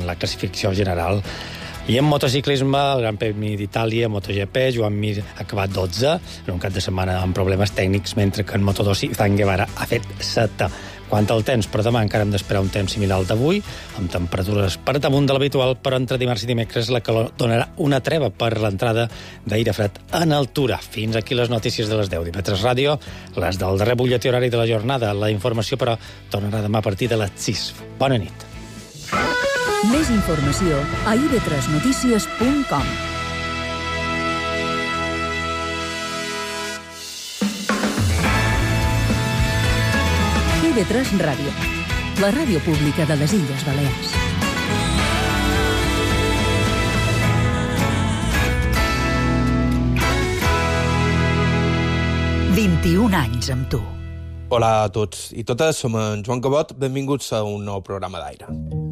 la classificació general. I en motociclisme, el Gran Premi d'Itàlia, MotoGP, Joan Mir ha acabat 12, en un cap de setmana amb problemes tècnics, mentre que en Moto2 Izan Guevara ha fet 7. Quant al temps, per demà encara hem d'esperar un temps similar al d'avui, amb temperatures per damunt de l'habitual, però entre dimarts i dimecres la calor donarà una treva per l'entrada d'aire fred en altura. Fins aquí les notícies de les 10 d'IV3 Ràdio, les del darrer butlletí horari de la jornada. La informació, però, tornarà demà a partir de les 6. Bona nit. Més informació a ib3notícies.com. IB3 Ràdio, la ràdio pública de les Illes Balears. «21 anys amb tu». Hola a tots i totes, som en Joan Cabot. Benvinguts a un nou programa d'Aire.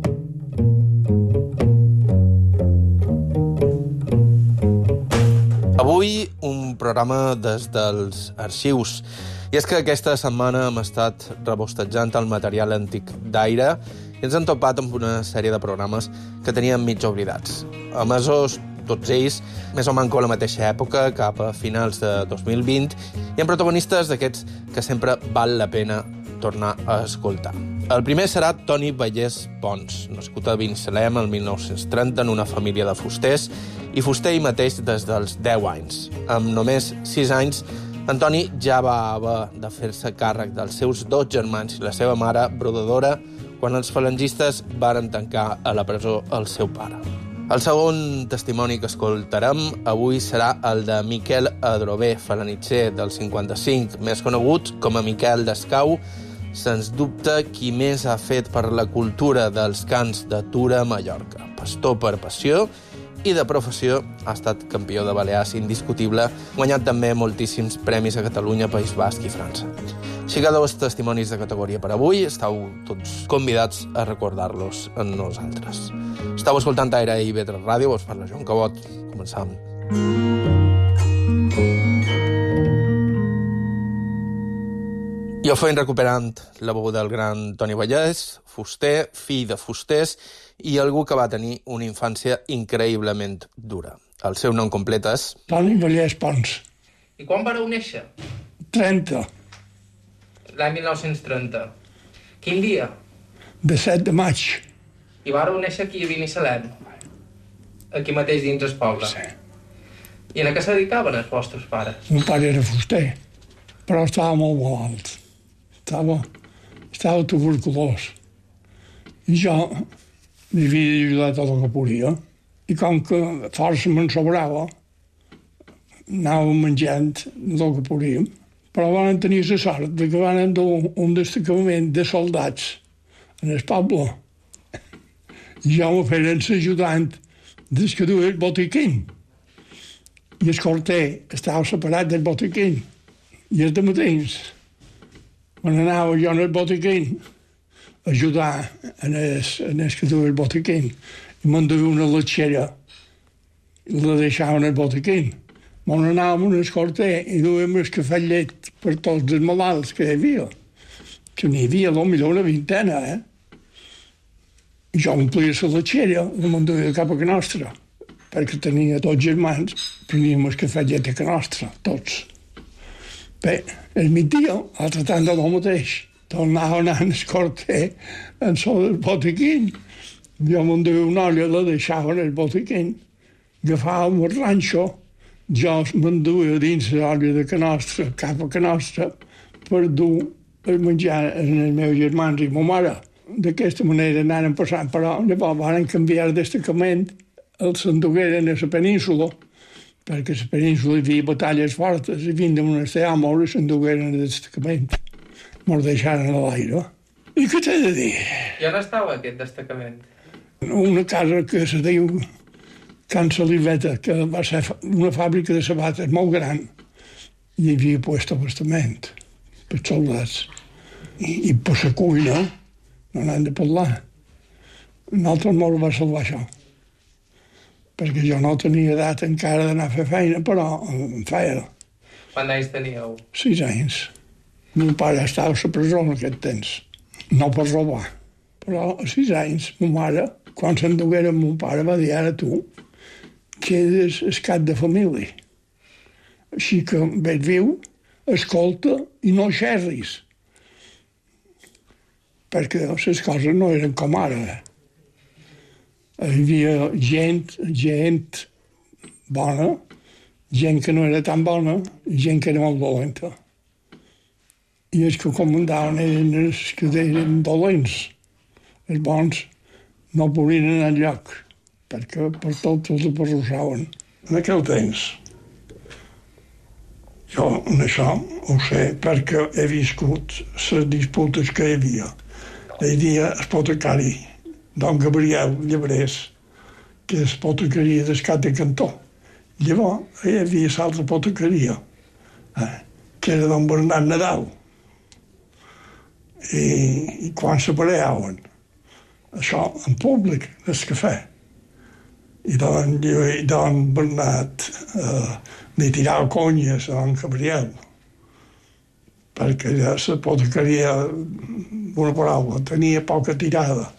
Avui un programa des dels arxius. I és que aquesta setmana hem estat rebostejant el material antic d'Aire i ens hem topat amb una sèrie de programes que teníem mig oblidats. Emesos, tots ells, més o manco a la mateixa època, cap a finals de 2020, i amb protagonistes d'aquests que sempre val la pena tornar a escoltar. El primer serà Toni Vallès Pons, nascut a Binissalem el 1930 en una família de fusters, i fuster ell mateix des dels 10 anys. Amb només 6 anys, Antoni ja va haver de fer-se càrrec dels seus 2 germans i la seva mare, brodadora, quan els falangistes varen tancar a la presó el seu pare. El segon testimoni que escoltarem avui serà el de Miquel Adrover, falanitxer del 55, més conegut com a Miquel Descau, sens dubte qui més ha fet per la cultura dels cants de Tura a Mallorca. Pastor per passió i de professió, ha estat campió de Balears indiscutible, guanyat també moltíssims premis a Catalunya, País Basc i França. Així que 2 testimonis de categoria per avui, estàu tots convidats a recordar-los en nosaltres. Estàu escoltant Aire i IB3 Ràdio, us parla Joan Cabot. Començam. I ho feim recuperant la veu del gran Toni Vallès, fuster, fill de fusters, i algú que va tenir una infància increïblement dura. El seu nom complet és... Toni Vallès Pons. I quan vareu néixer? 30. L'any 1930. Quin dia? De 7 de maig. I vareu néixer aquí a Binissalem? Aquí mateix dins el poble? Sí. I a què se dedicaven els vostres pares? Mon pare era fuster, però estava molt malalt. Estava tuberculós. I jo m'hi havia ajudat a la que podia. I com que força me'n sobrava, anàvem menjant el que podíem. Però van tenir la sort de que van dur un destacament de soldats en el poble. I jo me feren l'ajudant des que duia el botiquín. I el corter estava separat del botiquín. I els matins, quan anava jo en el botiquín, a ajudar en el que duia el botiquín, i me'n duia una letxera i la deixava en el botiquín. On anàvem en el corter i duíem el cafè llet per tots els malalts que hi havia. Que n'hi havia potser una vintena, I jo omplia la letxera i me'n duia cap a Can Nostra, perquè tenia tots germans, preníem el cafè llet a Can Nostra, tots. Bé, el migdia, altre tant de lo mateix, tornava a anar en el corter en el botiquín. Jo me'n duia una olla, la deixava en el botiquín, agafàvem el ranxo, jo me'n duia dins l'olla de Can Nostra, cap a Can Nostra, per dur el menjar en els meus germans i ma mare. D'aquesta manera anaren passant, però llavors van canviar el destacament, els s'endugueren a la península, perquè a la península hi havia batalles fortes, i vint de Monestir Àmor i s'endugueren el destacament. Me'l deixaren a l'aire. I què t'he de dir? I on estava aquest destacament? Una casa que se diu Can Saliveta, que va ser una fàbrica de sabates molt gran. Hi havia puesto abastament per soldats. I per la cuina no n'han de parlar. Nosaltres molt va salvar això. Perquè jo no tenia edat encara d'anar a fer feina, però em feia. Quants anys teníeu? 6 anys. Mon pare estava a la presó en aquest temps. No per robar. Però a 6 anys, ma mare, quan s'enduguera mon pare va dir, ara tu, que eres el cap de família. Així que vet viu, escolta i no xerris. Perquè les coses no eren com ara. Hi havia gent bona, gent que no era tan bona i gent que era molt dolenta. I els que comandaven eren els que eren dolents. Els bons no podien anar enlloc, perquè per tot els aperrossaven. En aquell temps, jo en això ho sé perquè he viscut les disputes que hi havia. Hi havia l'apotecari, don Gabriel Llebrés, que és l'apotecaria d'Escat de Cantó. Llavors hi havia l'altra apotecaria, que era don Bernat Nadal. I quan se pareaven, això en públic, el cafè, i don Bernat li tirava conyes a don Gabriel, perquè ja l'apotecaria, una paraula, tenia poca tirada.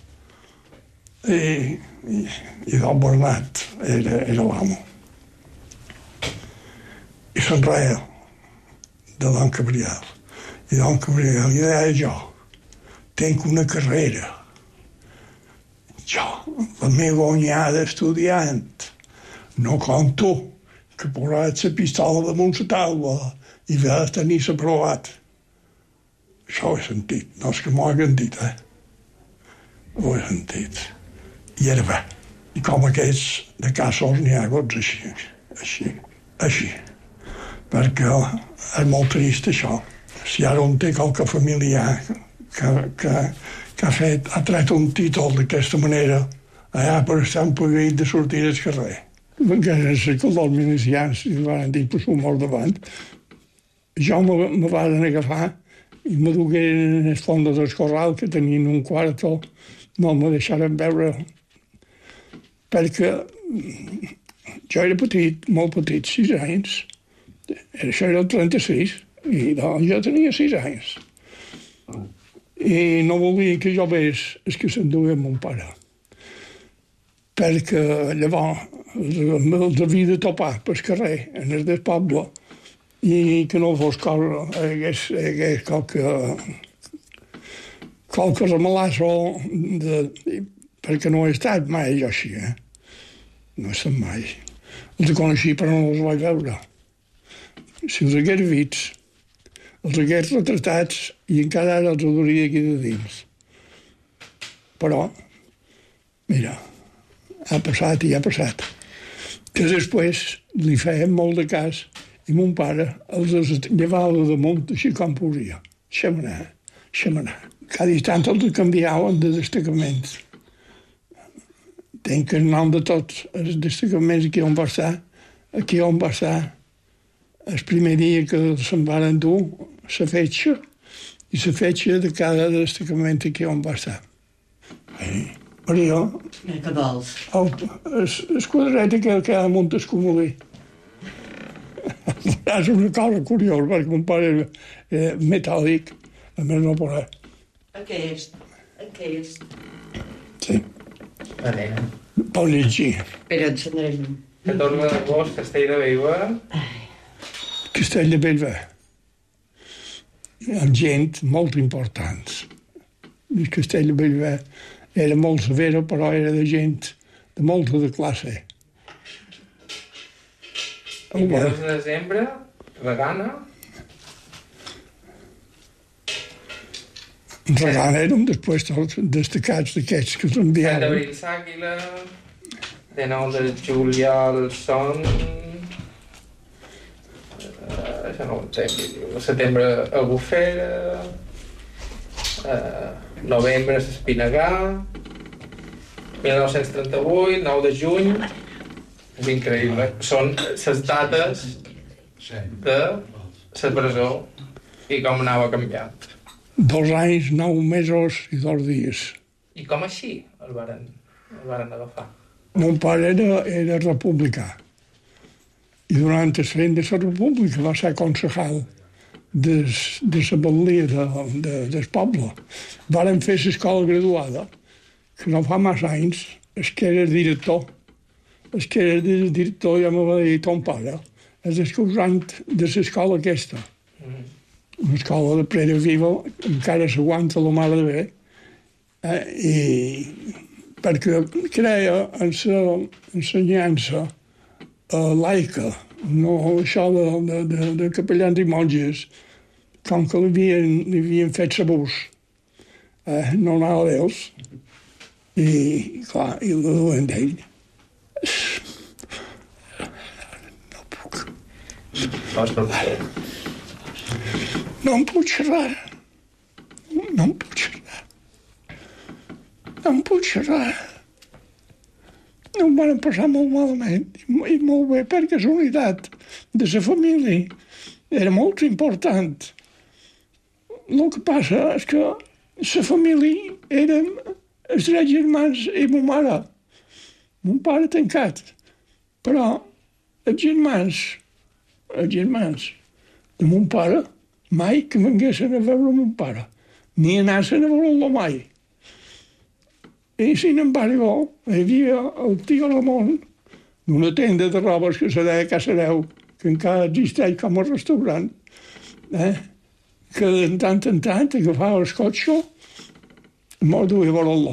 I don Bernat era l'amo. I se'n reia de don Gabriel. I don Gabriel li deia jo, tinc una carrera. Jo, la meva onyada estudiant, no com tu, que posat la pistola damunt la taula i vas tenir aprovat. Això ho he sentit, no és que m'ho hagin dit, Ho he sentit. I era bé. I com aquests de casos n'hi ha gots així. Perquè és molt trist això. Si ara un té qualque familiar que ha tret un títol d'aquesta manera, allà per estar empoguit de sortir al carrer. Encara sé que els milicians li van dir per mort davant. Jo me van agafar i me dugueren en el fons del corral, que tenien un quarto, no me deixaren veure, perquè jo era petit, molt petit, 6 anys. Això era el 36, i jo tenia 6 anys. I no volia que jo veig el que s'enduia mon pare, perquè llavors els havia de topar pel carrer, en el del poble, i que no fos hagués qualque remalasso, perquè no he estat mai jo així, No he estat mai. Els coneixia però no els vaig veure. Si els hagués vist, els hagués retratats i encara ara els adoria aquí de dins. Però, mira, ha passat i ha passat. Que després li feien molt de cas i mon pare els llevava damunt així com podia. Deixem anar. Cada instant els canviaven de destacaments. Tenc el nom de tots els destacaments aquí on va estar el primer dia que se'n van dur la fetge i la fetge de cada destacament aquí on va estar. Maria, què vols? El quadret que ha damunt el comodí. És una cosa curiosa, perquè mon pare era metàl·lic, a més no poder. Aquest. Sí. Adéu. Pot llegir. Espera, encendré llum. 14 d'agost, Castell de Bellver. Castell de Bellver. Amb gent molt importants. El Castell de Bellver era molt severa, però era de gent de molta de classe. 22 de desembre, Regana. Regana era un després dels destacats d'aquests que Sant s'enviaven. d'abril, Sàquila. 19 de juliol, Son. Això no ho entenc. Setembre, Albufera. Novembre, Espinagà. 1938, 9 de juny. És increïble. Són les dates de la presó i com anava canviant. 2 anys, 9 mesos i 2 dies. I com així el varen agafar? Mon pare era republicà. I durant el feina de la república va ser concejal de la batllia del poble. Varen fer l'escola graduada, que no fa massa anys el que era director, ja me va dir ton pare, és el causant de l'escola aquesta. Una escola de Preda Viva encara s'aguanta la mare de bé, i perquè creia en l'ensenyança laica, no això de capellans i monges, com que li havien fet l'abús, no anava d'ells, i clar, i la duen d'ell. No puc. No em puc xerrar. No em puc xerrar. No em puc xerrar. No em van passar molt malament i molt bé, perquè la unitat de la família era molt important. El que passa és que la família érem els 3 germans i ma mare. Mon pare tancat. Però els germans de mon pare mai que venguessin a veure mon pare, ni anassin a veure-lo mai. I, sin embargo, hi havia el tio Ramon, d'una tenda de robes que se deia Casareu, que encara existeix com a restaurant, que de tant en tant agafava el cotxe i me'l duia a veure-lo.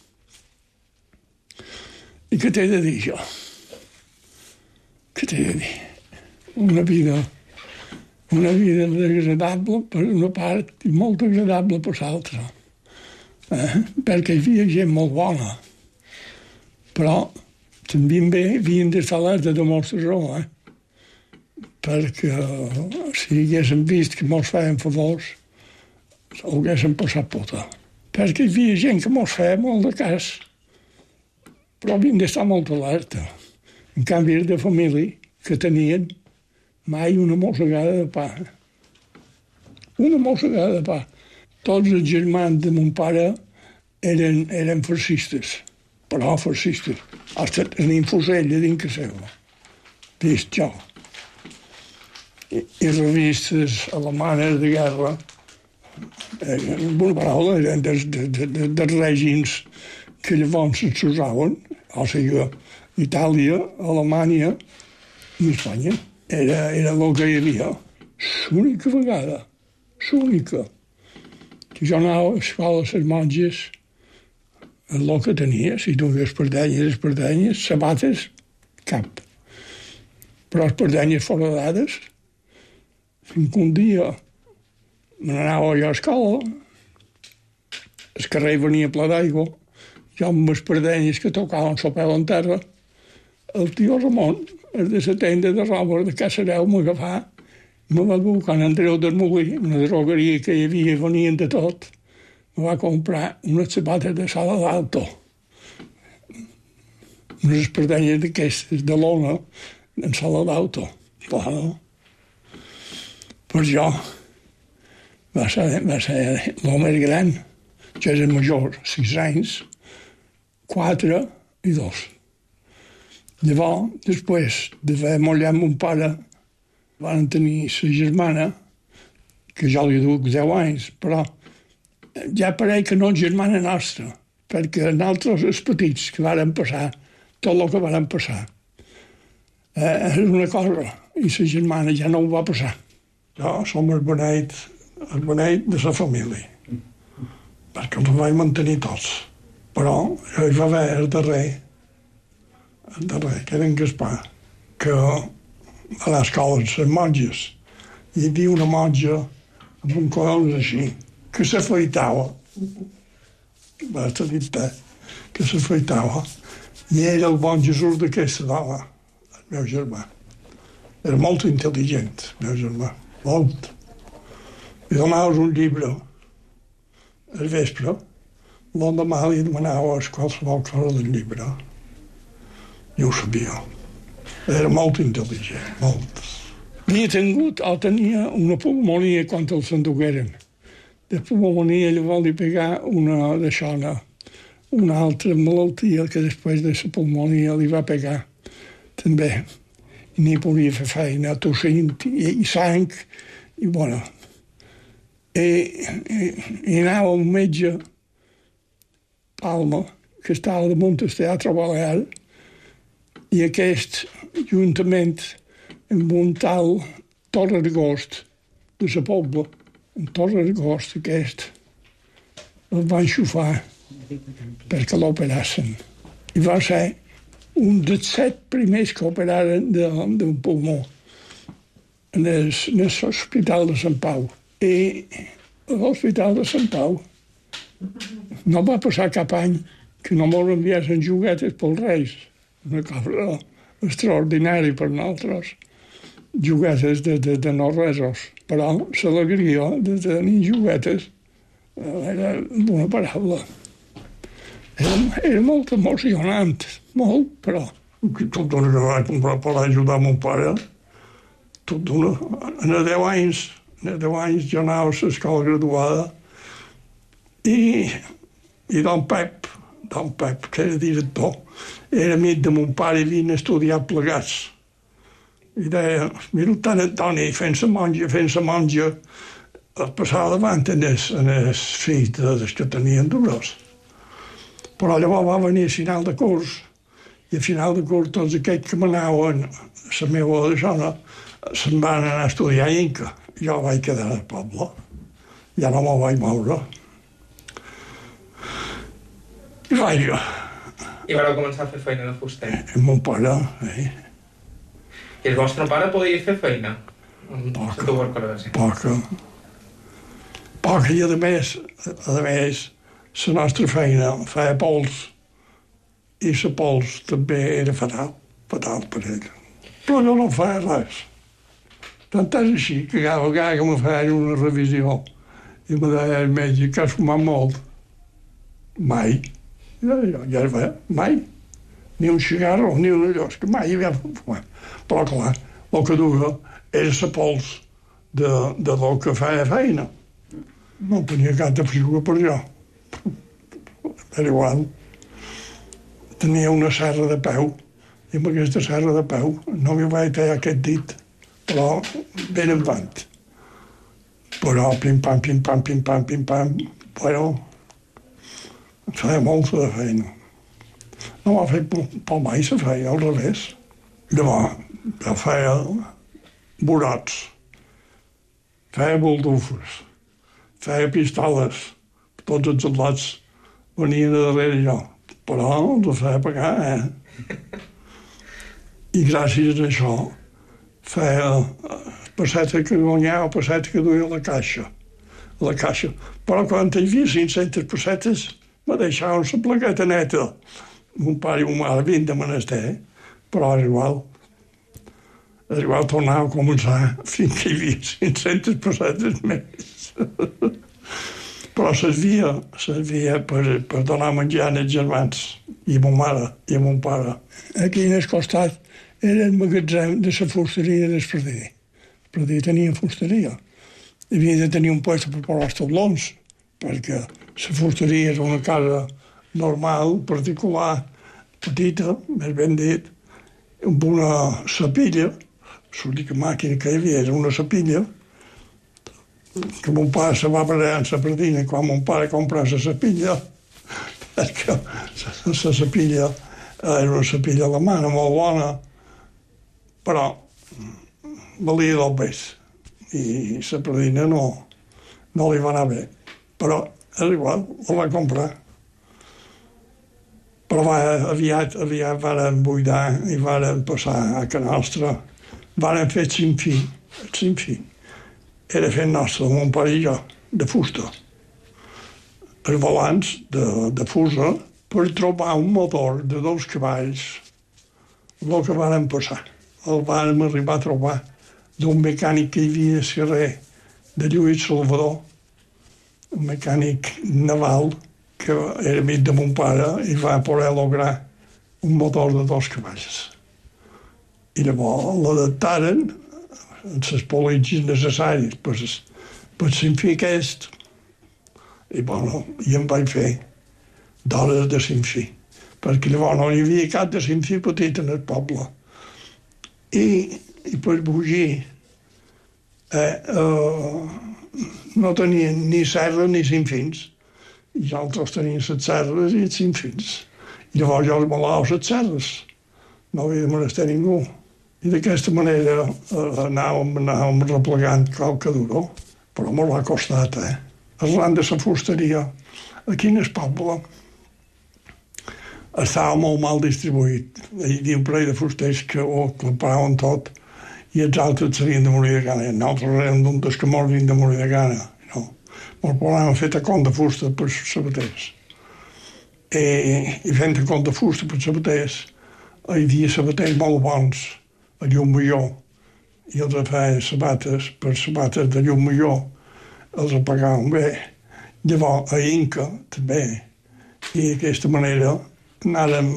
I què t'he de dir, jo? Què t'he de dir? Una vida desagradable per una part i molt agradable per l'altra. Perquè hi havia gent molt bona. Però també havien d'estar alerta de moltes raó, perquè si haguéssim vist que mos feien favors, ho haguéssim passat puta. Perquè hi havia gent que mos feia molt de cas, però havien d'estar molt alerta. En canvi, era de família que tenien mai una mossegada de pa. Una mossegada de pa. Tots els germans de mon pare eren fascistes, però fascistes. Hasta tenien fusella dins que seu. Vist jo. I revistes alemanes de guerra, en una paraula, eren dels règims que llavors s'usaven, o sigui, Itàlia, Alemanya i Espanya. Era el que hi havia. L'única vegada, l'única, que jo anava a l'escola a les monges, el que tenia, si duia espardenyes, sabates, cap. Però espardenyes foradades, fins que un dia me n'anava jo a l'escola, el carrer venia ple d'aigua, jo amb espardenyes que tocaven la pèl en terra, el tio Ramon, el de la tenda de roba de Casareu, m'agafà, me va dur quan Andreu del Molí, una drogueria que hi havia, venien de tot, me va comprar unes sabates de sala d'alto, unes espardenyes d'aquestes, de lona, en sala d'auto. Clar, no? Per jo va ser el més gran. Jo era major, 6 anys, 4 i 2. Llavors, després d'haver mollat mon pare, van tenir la germana, que jo li duc 10 anys, però ja pareix que no és germana nostra, perquè nosaltres, els petits, que varen passar, tot el que varen passar, és una cosa, i la germana ja no ho va passar. Jo som el beneit de la família, perquè els vaig mantenir tots. Però hi va haver el darrer, que era en Gaspar, que a l'escola de les monges hi havia una monja amb un collons així, que s'afeitava, va estar dit que s'afeitava, i era el bon Jesús d'aquesta dona, el meu germà. Era molt intel·ligent, el meu germà, molt. Li donaves un llibre al vespre, l'endemà li demanaves qualsevol cosa del llibre. I ho sabia. Era molt intel·ligent, molt. Havia tingut, o tenia una pulmonia quan els s'endugueren. De pulmonia llavors li pegà una altra malaltia que després de la pulmonia li va pegar també. I ni podia fer feina, tossint i sang, i bueno. I anava un metge, Palma, que estava damunt del Teatre Balear, i aquest juntament amb un tal Torre d'Agost de la Pobla, en Torre d'Agost aquest, el van xufar perquè l'operassin. I va ser un dels 7 primers que operaren d'un pulmó en l'Hospital de Sant Pau. I l'Hospital de Sant Pau no va passar cap any que no mos enviessin juguetes pels Reis. Una cosa extraordinària per nosaltres. Juguetes de no-resos. Però l'alegria de tenir juguetes era una paraula. Era molt emocionant, molt, però... Tot una que vaig comprar per ajudar mon pare, tot una... A 10 anys jo anava a l'escola graduada i don Pep, que era director, era amic de mon pare i havien estudiat plegats. I deia, mira el tant Antoni, fent-se monja, el passava davant en els fills dels que tenien dures. Però llavors va venir a final de curs, i a final de curs tots aquells que m'anaven a la meva zona se'n van anar a estudiar a Inca. Jo vaig quedar al poble, ja no me'n vaig moure. I vareu començar a fer feina de fuster? Mon pare, I el vostre pare podia fer feina? Poca. I a més, la nostra feina feia pols, i la pols també era fatal per ell. Però jo no feia res. Tant és així que cada vegada que me feia una revisió i me deia el metge que has fumat molt. Mai. Ja va, mai. Ni un cigarro, ni un allò, que mai havia fumat. Però clar, el que duia era la pols de lo que feia feina. No tenia cap de figura per jo. Era igual. Tenia una serra de peu, i amb aquesta serra de peu no m'hi vaig tallar aquest dit, però ben en vant. Però pim-pam, pim-pam, pim-pam, pim-pam, bueno, feia molta de feina. No m'ha fet por mai, se feia al revés. Llavors, jo feia brots, feia buldufes, feia pistoles, tots els soldats venien a darrere jo, però els feia pagar, I gràcies a això feia pessetes que guanyava, pessetes que duia a la caixa. Però quan hi havia 500 pessetes, me deixaven la plaqueta neta. Mon pare i mon mare havien de menester, però és igual. És igual, tornava a començar fins que hi havia 500 pessetes més. Però servia per donar menjar als germans, i a mon mare, i a mon pare. Aquí en el costat era el magatzem de la fusteria del Pradí. El Pradí tenia fusteria. Havia de tenir un lloc per posar els tablons, perquè la fusteria és una casa normal, particular, petita, més ben dit, amb una sapilla, l'única màquina que hi havia era una sapilla, que mon pare se va barallar amb la predina quan mon pare comprava la sapilla, perquè la sapilla era una sapilla alemana molt bona, però valia del pes, i la predina no li va anar bé. Però és igual, la va comprar. Però aviat varen buidar i varen passar a casa nostra. Varen fer el Sinfi. Era fet nostre, mon pare i jo, de fusta. Els volants de fusa per trobar un motor de 2 cavalls. El que varen passar. El vàrem arribar a trobar d'un mecànic que hi havia a carrer de Lluís Salvador, un mecànic naval que era amic de mon pare i va poder lograr un motor de 2 cavalls. I llavors l'adaptaren amb les politges necessàries per Sinfi aquest. I bueno, em vaig fer d'hores de Sinfi, perquè llavors no hi havia cap de Sinfi petit en el poble. I per bugir no tenien ni serra ni sinfins. I nosaltres teníem les serres i els sinfins. Llavors jo els malava a les serres. No havia de molestar ningú. I d'aquesta manera anàvem replegant qualque duró. Però molt ha costat, Arran de la fusteria, aquí en el poble, estava molt mal distribuït. Hi havia un parell de fusters que ho compraven tot i els altres s'havien de morir de gana. Nosaltres érem d'un dels que morien de morir de gana. No. Ens volàvem fer tacon de fusta per sabaters. I fent tacon de fusta per sabaters, hi havia sabaters molt bons a Llumillor i els feien sabates per sabates de Llumillor. Els pagaven bé. Llavors, a Inca, també. I d'aquesta manera anàrem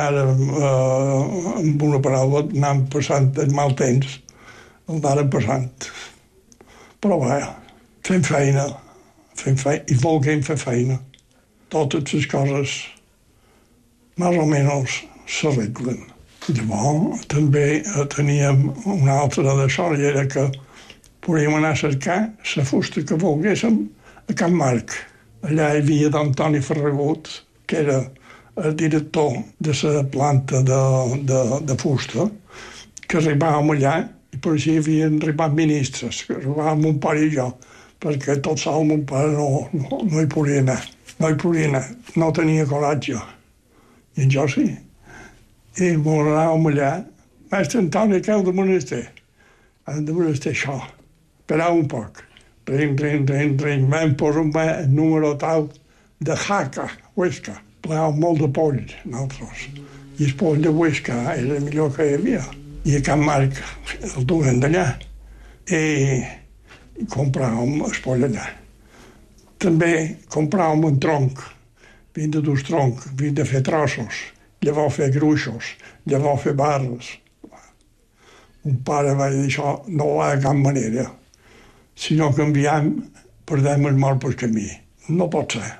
amb una paraula, anàvem passant el mal temps, el anàrem passant. Però bé, fem feina, i volguem fer feina. Totes les coses, més o menys, s'arreglen. Llavors, també teníem una altra d'això, i era que podíem anar a cercar la fusta que volguéssim a Can Marc. Allà hi havia d'Antoni Ferragut, que era el director de la planta de fusta, que arribàvem allà i per així havien arribat ministres, que arribàvem mon pare i jo, perquè tot sol mon pare no hi podia anar. No hi podia anar, no tenia coratge. I en jo sí. I anàvem allà. Mestre Antoni, què heu de menester? Hem de menester això. Esperar un poc. Ring. Vam posar el número tal de Jaca, Huesca. Plàvem molt de poll, nosaltres. I el poll de Huesca era el millor que hi havia. I a Can Marc el duien d'allà. I compràvem el poll allà. També compràvem un tronc. Havien de dur el tronc, havien de fer trossos, llavors fer gruixos, llavors fer barres. Un pare va dir això, no va de cap manera. Si no canviem, perdem el mal pel camí. No pot ser.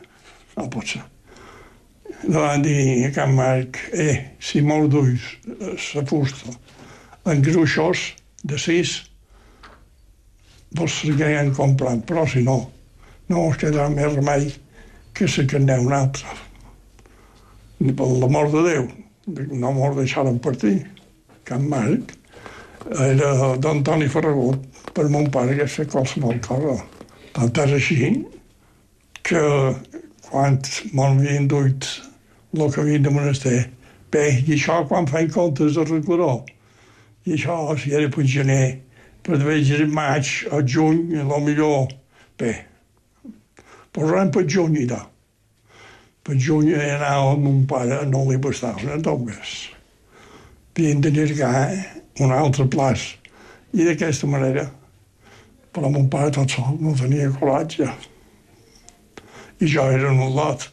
Van dir a Can Marc, si me'l duis la fusta en gruixos de 6, vos seguirem comprant, però si no us quedarà més remei que se caneu un altre. Ni per l'amor de Déu, no mos deixaren partir. Can Marc era d'Antoni Ferragut, per mon pare que fer qualsevol cosa. Tant és així que quan me'n havien duit el que havien de menester, bé, i això quan feien comptes de reglador, i això si era per gener, per veure el maig, el juny, millor, bé, posarem per juny, no. Per juny anava amb mon pare, no li bastava, tot més. Havien de llargar un altre plaç. I d'aquesta manera, però mon pare tot sol no tenia coratge. I jo era un lot.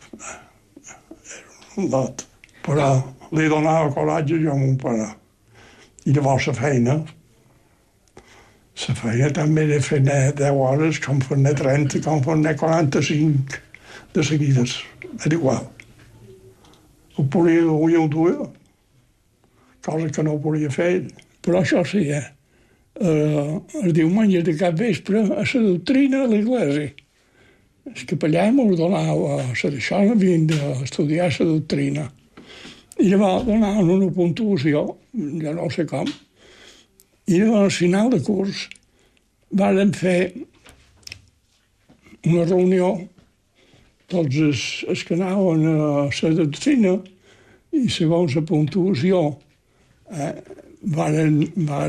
Però li donava coratge jo a mon pare. I llavors la feina també era fer 10 hores, com fer 30, com fer 45 de seguides. Era igual. Ho podia dur i ho duia. Cosa que no podia fer. Però això sí, el diumenge de cap vespre a la doctrina de l'Església. El capellà m'ho donava d'això, havien d'estudiar la doctrina. I llavors donaven una puntuació, ja no sé com, i llavors al final de curs vàrem fer una reunió, tots els que anaven a la doctrina, i segons la puntuació varen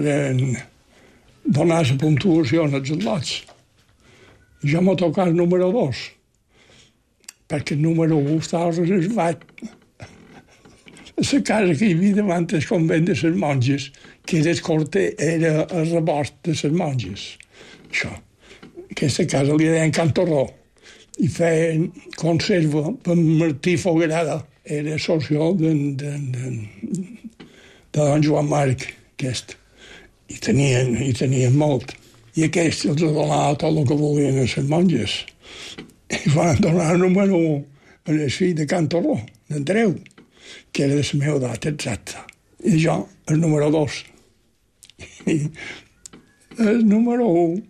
donar la puntuació als lots. Jo m'ha tocat el número 2, perquè el número 1 estava reservat a la casa que hi havia davant del convent de les monges, que era el rebost de les monges. Això. Aquesta casa li deien Can Torró i feien conserva per Martí Foguerada. Era socio de don Joan Marc, aquest. I tenien molt. I aquest els donava tot el que volien a les monges. I van donar el número 1 a el fill de Can Torró, d'Andreu, que era de la meva edat exacta. I jo, el número 2. I el número 1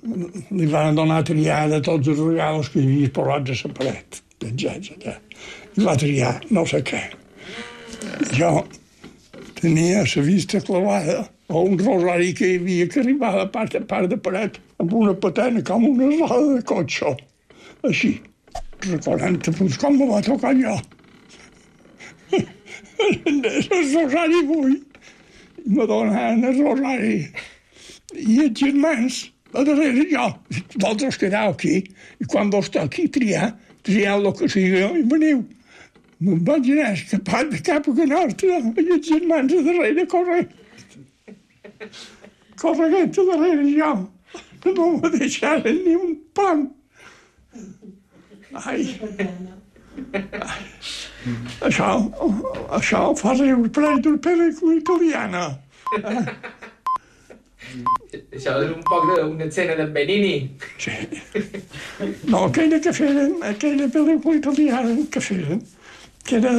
li van donar a triar de tots els regals que hi havia posats a la paret, penjats allà. i va triar no sé què. Jo tenia la vista clavada a un rosari que hi havia que arribar a part de paret amb una patena com una roda de cotxe. Així, recordant com me va tocar allò. El rosari avui, me donaven el rosari. I els germans, a darrere jo, vosaltres quedeu aquí, i quan vos toqui trieu el que sigui i veniu. Me'n vaig anar escapat de cap a nostra, i els germans a darrere corrent a darrere jo. No me deixaren ni un pam. Ai. Això fa riure per ell d'una pel·lícula italiana. Això és un poc d'una escena d'en Benini. Sí. No, aquella pel·lícula italiana que feren, que era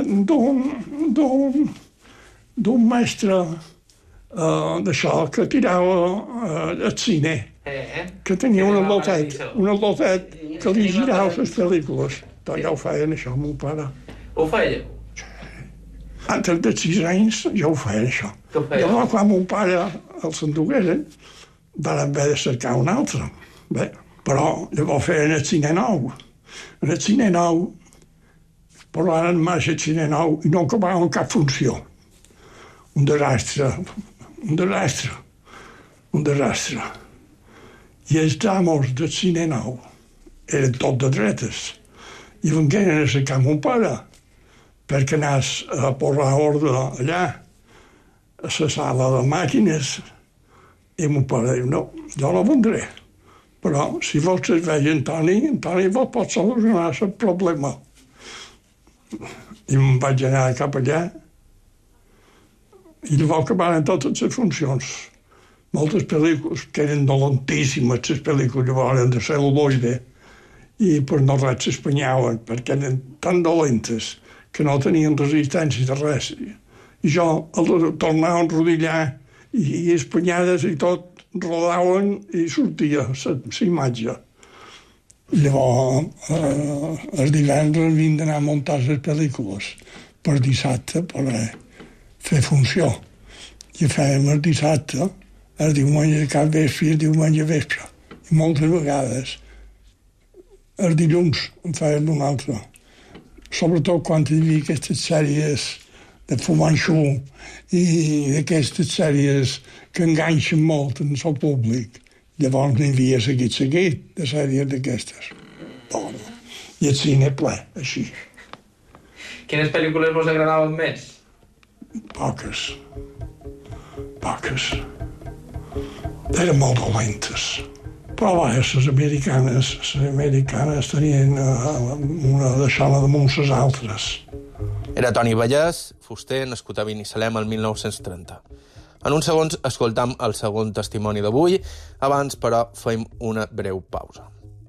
d'un mestre d'això que tirava al cine, que tenia un lotet que li girava les pel·lícules. Doncs ja ho feien, això, mon pare. Ho feia? Antes de 6 anys ja ho feien, això. Llavors, quan mon pare el s'endugueren, van haver de cercar un altre. Bé, però llavors feien el cine nou. En el cine nou, posaren en marxa el cine nou i no acabaven cap funció. Un desastre. I els amos del cine nou eren tot de dretes. I vengueren a cercar mon pare perquè anés a posar ordre allà, a la sala de màquines. I mon pare diu, no, jo no vendré. Però si vols serveix Antoni vos pot solucionar el problema. I me'n vaig anar cap allà i llavors acabaren totes les funcions. Moltes pel·lícules que eren dolentíssimes, les pel·lícules llavors eren de cel·luloide, i per no res s'espanyaven, perquè eren tan dolentes que no tenien resistència de res. I jo tornava a enrodillar i espanyades i tot rodaven i sortia la imatge. Llavors, el divendres havien d'anar a muntar les pel·lícules per dissabte per fer funció. I fèiem el dissabte, el diumenge cap vespre i el diumenge vespre. I moltes vegades el dilluns en fèiem un altre. Sobretot quan hi havia aquestes sèries de Fu Manchu i d'aquestes sèries que enganxen molt en el públic. Llavors n'hi havia seguit de sèries d'aquestes. I el cine ple, així. Quines pel·lícules vos agradaven més? Poques. Eren molt dolentes. Però les americanes tenien una deixada damunt les altres. Era Toni Vallès, fuster, nascut a Binissalem el 1930. En uns segons escoltam el segon testimoni d'avui. Abans, però, fem una breu pausa.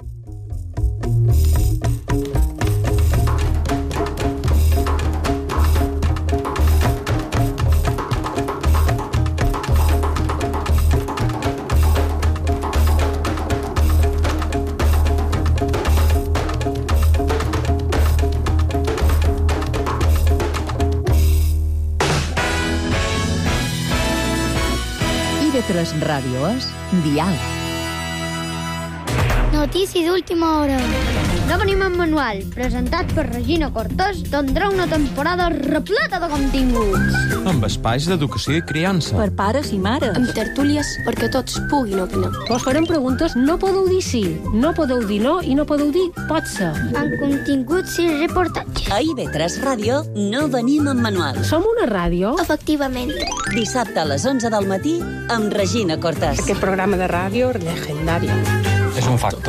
TV3 Ràdio és Dial. Notícies d'última hora. No venim en manual, presentat per Regina Cortés, tindrà una temporada repleta de continguts. Amb espais d'educació i criança. Per pares i mares. Amb tertúlies perquè tots puguin opinar. Vos farem preguntes, no podeu dir sí, no podeu dir no i no podeu dir pot ser. Amb continguts i reportatges. A IB3 Ràdio no venim en manual. Som una ràdio? Efectivament. Dissabte a les 11 del matí amb Regina Cortés. Aquest programa de ràdio legendari. És un facto.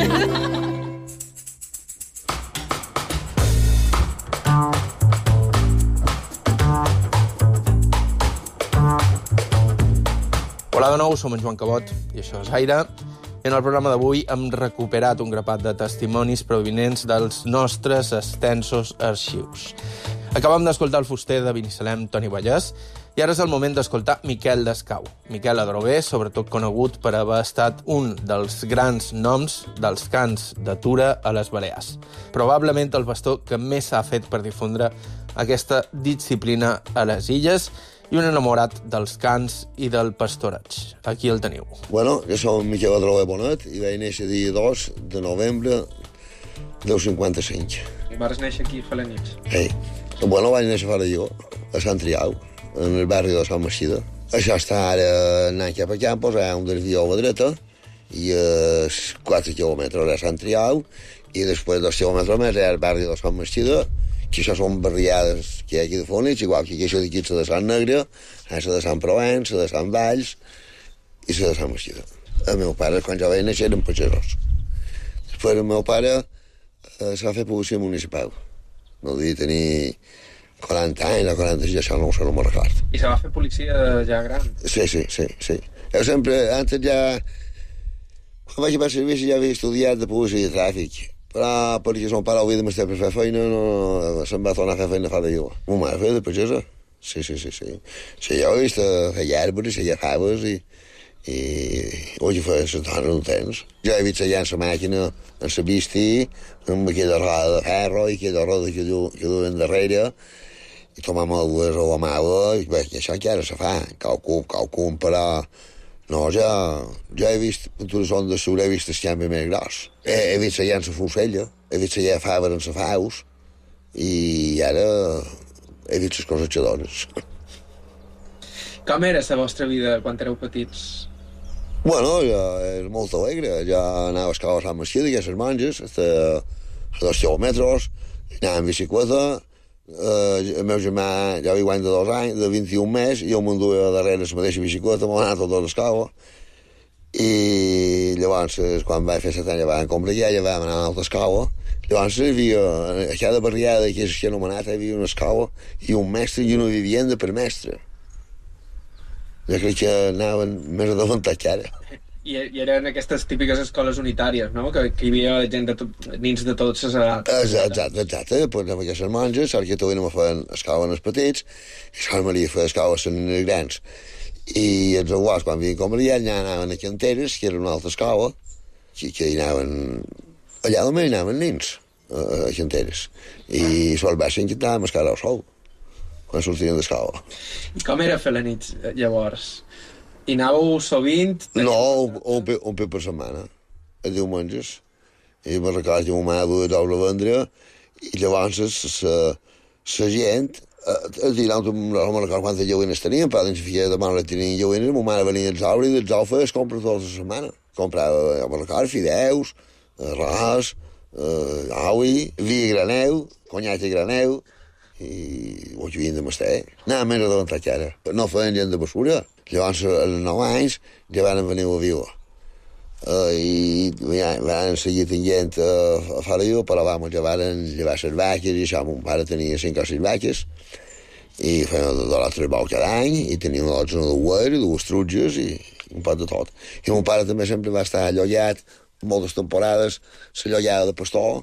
Hola de nou, som en Joan Cabot i això és Aire. En el programa d'avui hem recuperat un grapat de testimonis provinents dels nostres extensos arxius. Acabem d'escoltar el fuster de Binissalem, Toni Vallès, i ara és el moment d'escoltar Miquel Descau. Miquel Adrover, sobretot conegut per haver estat un dels grans noms dels cants de Tura a les Balears. Probablement el bastó que més s'ha fet per difondre aquesta disciplina a les illes i un enamorat dels cants i del pastoreig. Aquí el teniu. Bueno, jo soc Miquel Adrover Bonet i vaig néixer dia 2 de novembre del 55. I vas néixer aquí a Felanitx? Bueno, vaig néixer fora jo, a Sant Triau, en el barri de Sant Meixida. Això està ara anant cap a Campos, hi ha un desvió a la dreta, i 4 quilòmetres a Sant Triau, i després 2 quilòmetres més hi ha el barri de Sant Meixida, que això són barriades que hi ha aquí de Felanitx, igual que això d'aquí la de Sant Negre, la de Sant Provence, la de Sant Valls i la de Sant Meixida. El meu pare, quan jo vaig néixer, eren pagesos. Després el meu pare se va fer policia municipal. No devia tenir 40 anys o 46, això no me'n record. I se va fer policia ja gran? Sí. Jo sempre, antes ja... Quan vaig a fer servici ja havia estudiat de policia i tràfic, però perquè son pare havia de m'estar per fer feina, no se'm va tornar a fer feina fora jo. Mo mare feia de pagesa. Sí. Sí, jo he vist fer llàrberes, fer faves i hoy feia les dones d'un temps. Jo he vist allà en la màquina, en la bisti, amb aquella roda de ferro i aquella roda que duen darrere, i tomàvem dues a la mà, i bé, això encara se fa, qualcun, però... No, jo he vist pintures ondes sobre, he vist el canvi més gros. He vist allà en la Fusella, he vist allà Faber en la Faus, i ara he vist les coses xadones. Com era la vostra vida quan éreu petits? Bueno, és molt alegre. Jo anava a escalar a Sant Meixida, que a les monges, a 2 quilòmetres, anava en bicicleta. El meu germà, ja havia guany de 2 anys, de 21 més, i jo m'enduia darrere la mateixa bicicleta, m'ho anava tot a l'escala. I llavors, quan vaig fer 7 anys, ja vam comprar ja vam anar a l'altra escala. Llavors hi havia, a cada barriada que és anomenat, hi havia una escala i un mestre i una vivienda per mestre. Jo crec que anaven més adelantats que ara. I eren aquestes típiques escoles unitàries, no? Que hi havia gent nins de totes les edats. Exacte. Pues amb aquestes monges, saps que també feien escoles als petits, i Sant Maria feia escoles als nens grans. I els abuels, quan havien convalidats, ja anaven a Canteres, que era una altra escola, que hi anaven... Allà només hi anaven nens, a Canteres. I se'ls va ser encantar amb escala al sol, quan sortien d'escola. I com era Felanitx, llavors? I anàveu sovint? No, un pit per setmana, a diumenges. I me'n recordo que ma mare duia d'obra a vendre, i llavors la gent, no me'n recordo quantes joguines tenien, però dins filla de mare tenien joguines, ma mare venia als obres i els ofes compra tota la setmana. Comprava, jo me'n recordo, fideus, arròs, oli, vi i graneu, conyat i graneu, i ho havien de mastar. Anava més adelantat que ara. No feien gent de bessura. Llavors, als 9 anys, ja van venir a viure. I van seguir tenint a fora jo, però ja van llevar les vaques, i això, mon pare tenia 5 o 6 vaques, i feien de l'altre bou cada any, i tenien una de guer, 2 trutges, i un pot de tot. I mon pare també sempre va estar allollat, moltes temporades, s'allollava de pastor,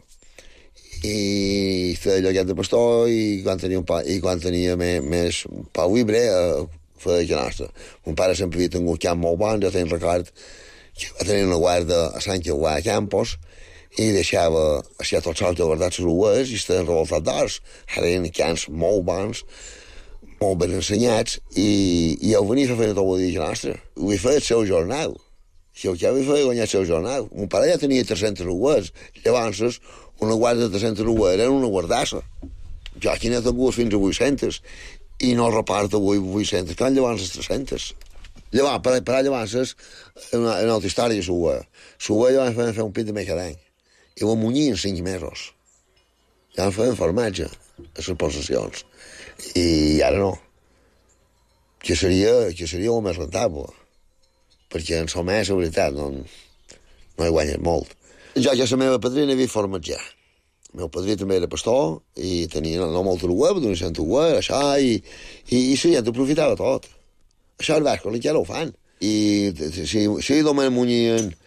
i feia lloguet de pastor, i quan tenia més pau i bre, feia que nostra. Mon pare sempre havia tingut camp molt bon, jo tenc record que va tenir una guarda a Sant Jauà a Campos, i deixava tots els guardats les ues, i estaven revoltats d'ors. Ara eren camps molt bons, molt ben ensenyats, i jo venia a fer feina tot el dia que nostra. Ho feia el seu jornal. Si el que havia feia guanyar el seu jornal. Mon pare ja tenia 300 ues, llavors una guarda de 300 ues era una guardassa. Jo aquí n'he tingut fins a 800, i no reparto avui 800, que llavors les 300. Llavors, per llavors, una altra història, l'ua. L'ua ja vam fer un pit de més cada any. I ho munyien 5 mesos. Ja vam fer formatge a les possessions. I ara no. Que seria el més rentable. Perquè en som més, la veritat, no he guanyat molt. Jo que la meva padrina havia formatjar. El meu padrí també era pastor, i tenia no molta web, d'una centa web, això, i la gent aprofitava tot. Això els bascos encara ho fan. I si només munyien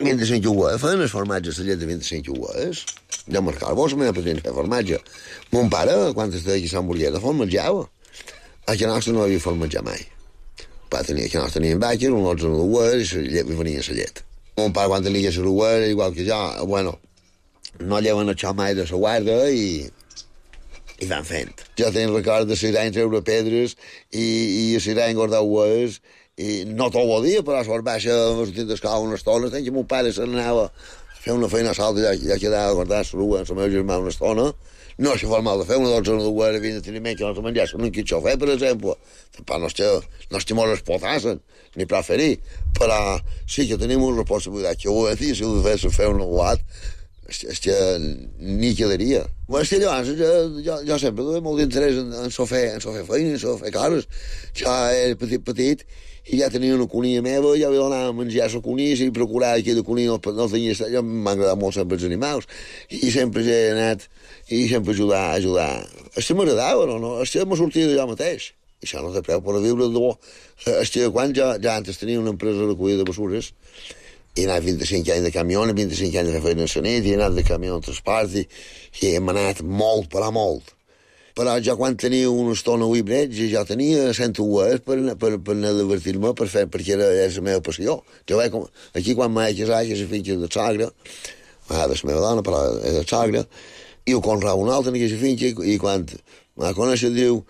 25 ues, feien el formatge a la llet de 25 ues. Jo marcava, vos m'he aprendit a fer formatge. Mon pare, quan estava aquí a Sant Borrià, formatjava. A casa nostra no havia formatjat mai. A casa nostra tenien vaques, un 11 ues, i la llet venia a la llet. Mon pare, quan tenia la ues, igual que jo, bueno, no lleven això mai de la guarda i van fent. Jo tenc record de ser anys treure pedres i ser anys guardar ues, i no tot el dia, però a sort baixa, sortint d'escola una estona, tenc que mon pare se n'anava a fer una feina salta, ja quedava a guardar la rua amb la meva germà una estona. No se fa mal de fer una 12 d'ues, havien de tenir menys que no se menjassen un quitxofè, per exemple. Tampoc no estem molt explotassen, ni preferir, però sí que tenim una responsabilitat que ho he dit, si ho de fer una guat, és que ni quedaria. Bueno, és que llavors jo sempre duia molt d'interès en fer feina, en fer coses. Jo era petit i ja tenia una cunia meva, ja havia d'anar a menjar la cunia i procurar que la cunia no tenia... Jo m'ha agradat molt sempre els animals i sempre he anat i sempre ajudar. És que m'agradava, no? És que m'ha sortit de jo mateix. I això no té preu per viure de bo. És que quan ja antes tenia una empresa de recollida de bessures i he anat 25 anys de camió, 25 anys de fer feina a la nit, i he anat de camió en transport i hem anat molt, però molt. Però jo quan tenia una estona a Uibreig, jo tenia 100 ues per anar a divertir-me, perquè era la meva passió. Jo vaig, aquí quan m'he casat, que és la finca de Sagra, de la meva dona, però és de Sagra, i ho conrava una altra en aquesta finca, i quan m'ha conèixer, diu,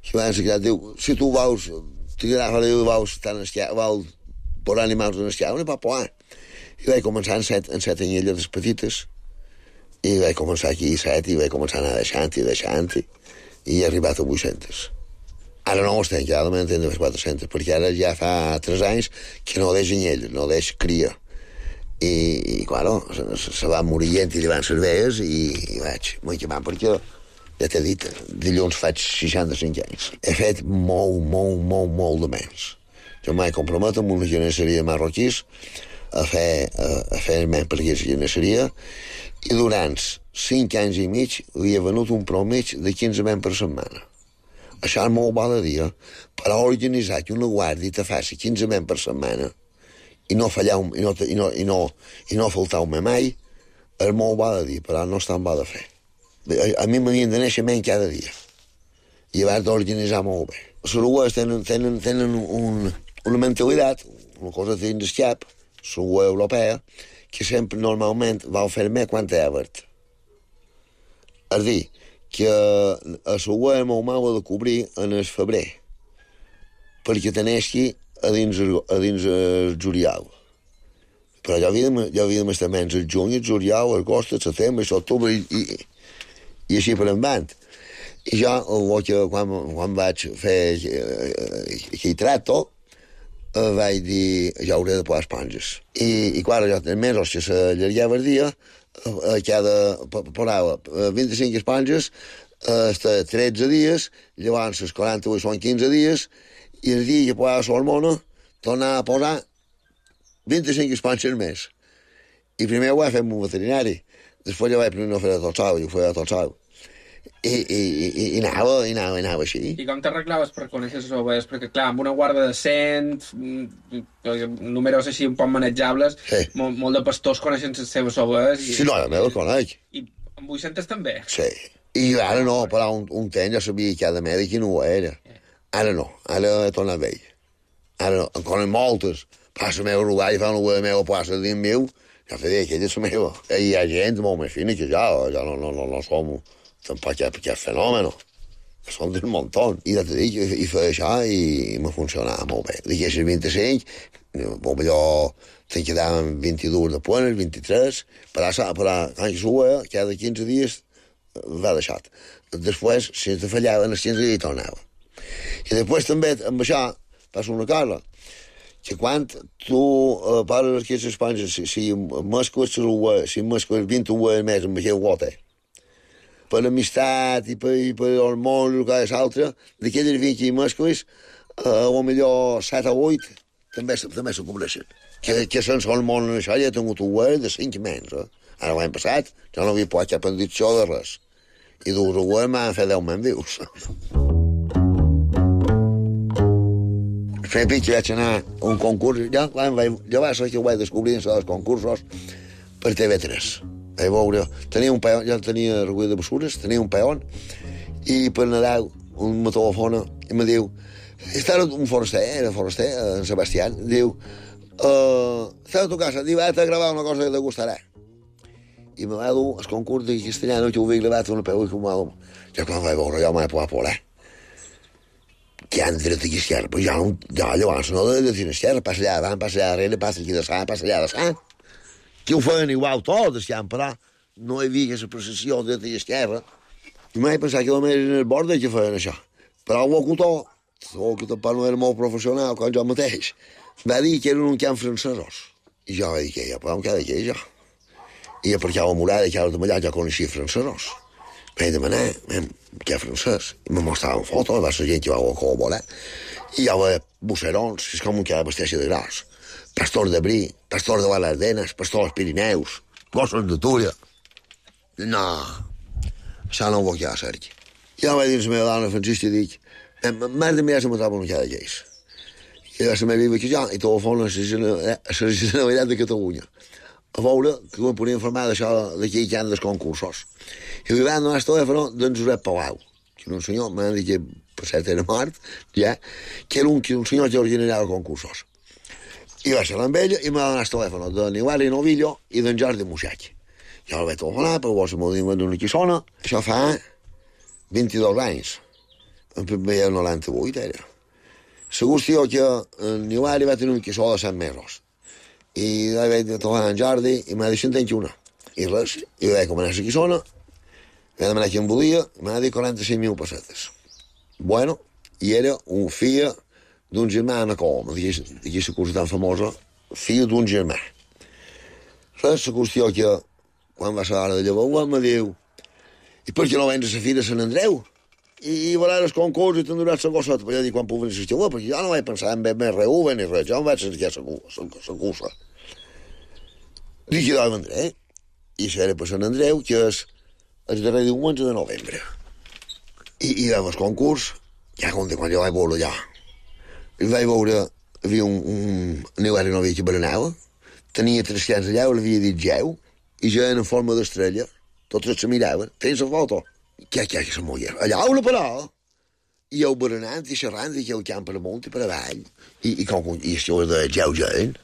si tu vols, t'agrada, vols posar animals en esquiar, no pot posar. I vaig començar en set anyelles petites, i vaig començar aquí 7, i vaig començar a anar deixant, i he arribat a 800. Ara no ho estem, ja de tenir 400, perquè ara ja fa 3 anys que no deix anyelles, no deix cria. I claro, se va morint i li van cerveses, i vaig m'acabar, perquè ja t'he dit, dilluns faig 65 anys. He fet molt de menys. Jo m'he compromet amb una genesseria marroquís a fer menys per aquesta genesseria, i durant 5 anys i mig havia venut un promig de 15 menys per setmana. Això és molt bo de dir, per organitzar que una guàrdia te faci 15 menys per setmana i no faltar-me mai, és molt bo de dir, però no és tan bo de fer. A mi m'havien de néixer menys cada dia i haver d'organitzar molt bé. Les urugues tenen una mentalitat, una cosa dins el cap, l'uruguesa europea, que sempre normalment va fer més quan té verd. És a dir, que a l'uruguesa molt mal ha de cobrir en el febrer, perquè teneixi a dins el juliol. Però jo havia d'estar menys el juny, el juliol, l'agost, el setembre, l'octubre i així per endavant. I jo, quan vaig fer aquell tracto, vaig dir, jo hauré de posar esponges. I clar, jo en mesos que s'allargava el dia, posava 25 esponges, hasta 13 dies, llavors els 48 són 15 dies, i el dia que posava l'hormona, tornava a posar 25 esponges més. I primer ho vaig fer amb un veterinari, després jo vaig primer fer a tot sol, i ho feia a tot sol. I anava així. I com t'arreglaves per conèixer les ovelles? Perquè, clar, amb una guarda de 100, números així un poc manejables, molt de pastors coneixen les seves ovelles. Sí, no, jo les conec. I amb 800 també? Sí. I ara no, però un temps jo sabia que cada mèdic no ho era. Ara no, ara he tornat vell. Ara no, en conec moltes. Passa la meva rugalla, fa una ovella meva, passa dins meu, jo te dic, aquella és la meva. Hi ha gent molt més fina que jo no som... Tampoc hi ha fenòmeno, que són d'un muntó. I ja t'he dit, i feia això i me funcionava molt bé. D'aquestes 25, millor te'n quedaven 22 de puentes, 23, però quan suia, cada 15 dies va deixat. Després, si te fallaven, els 15 dies tornava. I després també, amb això, passa una cosa, que quan tu poses aquestes esponges, si mescles 20 ues més amb aquell guate, per l'amistat i per el món, el que és altre, d'aquelles 20 mescles, millor 7 o 8 també se cobreixen. Que sense el món en això ja he tingut ues de 5 menys. Ara l'any passat jo no havia pogut cap enditxó de res. I dues ues m'han fet 10 menys vius. primer pitx vaig anar a un concurs, jo vaig ser que ho vaig descobrir en els concursos per TV3. Vaig veure, tenia un peón, jo tenia recollida de bessures, tenia un peón, i per Nadal un me telefona i me diu, estava un foraster, en Sebastià, diu, estava a tu casa, diu, vaig a gravar una cosa que te gustarà. I me va dur el concurs de castellano que ho havia gravat una pel·lícula com a... Jo quan vaig veure, jo m'he pogut volar. Que han dret aquí esquerra, però jo llavors no de dir esquerra, passa allà davant, passa allà darrere, passa aquí de sang, passa allà de sang. Que ho feien igual tot, però no hi havia aquesta precisió de dreta i esquerra. I mai pensava que només eren els bordes que feien això. Però el locutor tampoc no era molt professional, com jo mateix, va dir que eren un camp francesos. I jo vaig dir que però on queda aquí, jo? I perquè a la murada que ara de allà jo coneixia francesos. Vaig demanar, què francès? I me mostraven fotos, va ser gent que va a volar. I hi havia busserons, és com un que vesteixi de gros. Pastor de Brí, pastor de les Ardenes, pastor dels Pirineus, gossos de Túria. No, això no ho vull ja, Sergi. Jo vaig dir a la meva dona, Francisca, i dic, m'has de mirar si me trobo una cada lleis. I la meva viva que jo, i telefona a la Generalitat de Catalunya. A veure que em podien informar d'això d'aquí que han dels concursos. I li van donar el telèfon d'en Josep Palau, que era un senyor, m'han dit que per cert era mort, ja, que era un senyor que organitzava concursos. I va ser amb ella i m'ha donat el telèfon d'en Iguali Novillo i d'en Jordi Musac. Jo el vaig telefonar, però vos m'ho diuen d'una quissona. Això fa 22 anys. En veia el 98, era. La qüestió que en Iguali va tenir un quissó de 100 mesos. I vaig telefonar en Jordi i m'ha dit 101. I res, i vaig començar la quissona, vaig demanar qui em volia, i m'ha dit 45.000 pessetes. Bueno, i era un fill d'un germà a Coloma, d'aquí la cursa tan famosa, fill d'un germà. Res, la qüestió que, quan va ser l'hora de llevar, me diu, i per què no vens a la fira de Sant Andreu? I veuràs el concurs i t'enduràs la gossota. Però jo dic, quan puc venir a assistir, perquè jo no vaig pensar en més RV ni res, jo no vaig sentir la cursa. Dic, jo vendré. I seré per Sant Andreu, que és el darrer diumenge de novembre. I vam el concurs, ja quan jo vaig veure allà. I vaig veure, hi havia un Iguali Novillo que berenava, tenia 3 cans allà, l'havia dit geu, i ja en forma d'estrella, tots se miraven, feien la foto. Què és la muller? Allà una parada, i jo berenant i xerrant, i el camp per amunt i per avall, i això de geu-gent.